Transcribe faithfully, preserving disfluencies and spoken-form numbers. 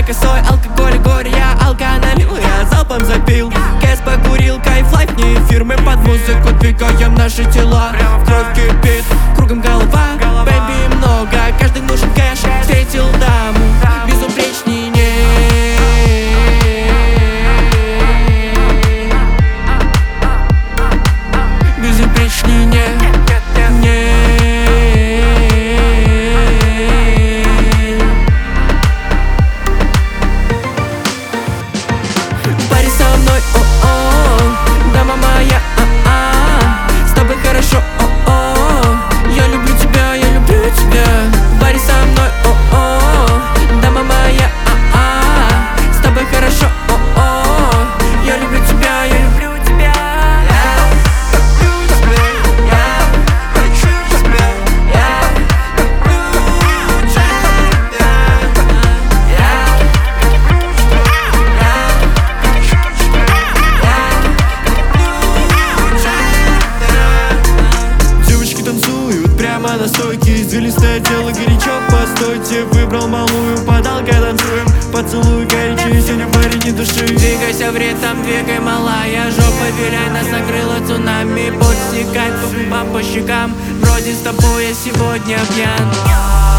косой, алкоголь, горе, я алка налил, я залпом запил. Кэс покурил, кайф, лайф, не эфир. Мы под музыку двигаем наши тела. Кровь кипит, кругом голова, бэйби много, каждый нужен кэш. Встретил даму, безупречней нет. Безупречней нет. На стойке извилистое тело горячо, постойте. Выбрал малую, подалка, танцуем. Поцелуй горячий, сегодня парень не души. Двигайся в ритм, двигай, малая. Жопа виляй, нас накрыло цунами. Пот стекает по губам, по щекам. Вроде с тобой я сегодня пьян.